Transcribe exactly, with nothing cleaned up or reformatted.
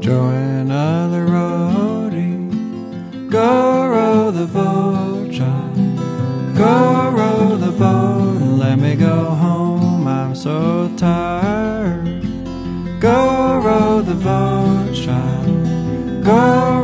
Joanna the roadie, go row the boat, child. Go row the boat and let me go home, I'm so tired. Go row the boat, child. Go